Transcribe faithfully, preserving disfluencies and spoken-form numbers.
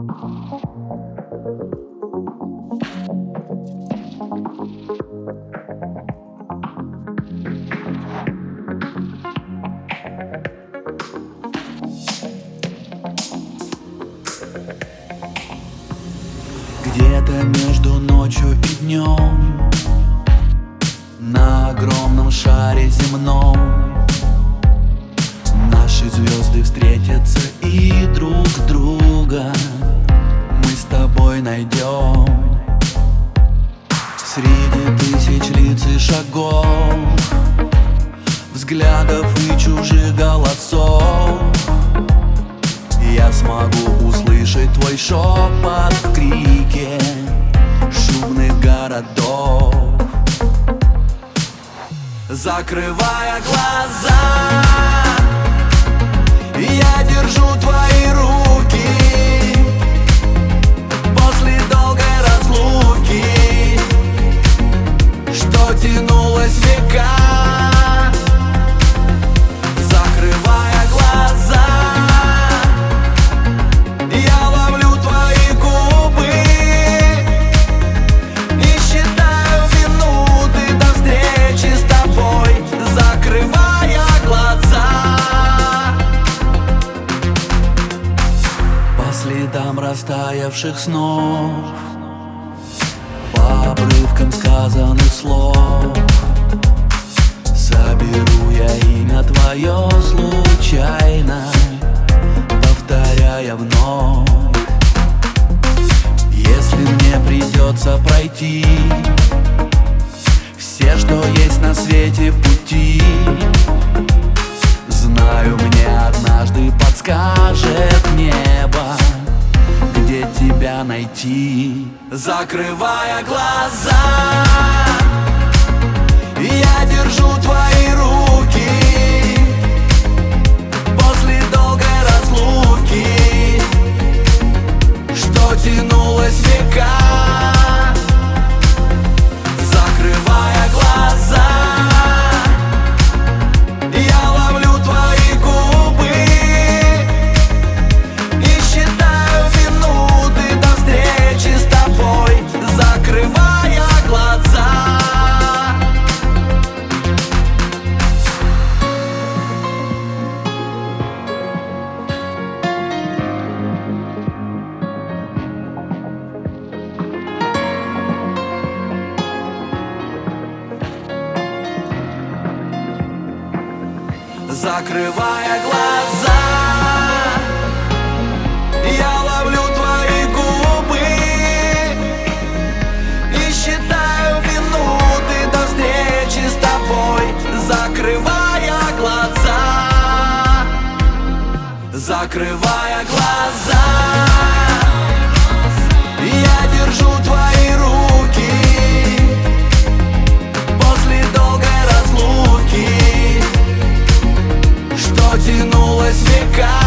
Где-то между ночью и днем на огромном шаре земном наши звезды встретятся и друг друга мы с тобой найдем. Среди тысяч лиц и шагов, взглядов и чужих голосов я смогу услышать твой шепот в крике шумных городов. Закрывая глаза, я держу твои руки после долгой разлуки, что тянулась века. Закрывая глаза, я ловлю твои губы и считаю минуты до встречи с тобой. Закрывая глаза, по следам растаявших снов, по обрывкам сказанных слов соберу я имя твое случайно, повторяя вновь. Если мне придется пройти все, что есть на свете пути, знаю, мне однажды подскажет небо, где тебя найти. Закрывая глаза, я держу твои руки после долгой разлуки, что тянулась века. Закрывая глаза, я ловлю твои губы и считаю минуты до встречи с тобой. Закрывая глаза, закрывая глаза, я ловлю твои губы и считаю минуты до встречи с тобой. Закрывая глаза, закрывая глаза, я держу твои руки после долгой разлуки, что тянулась века.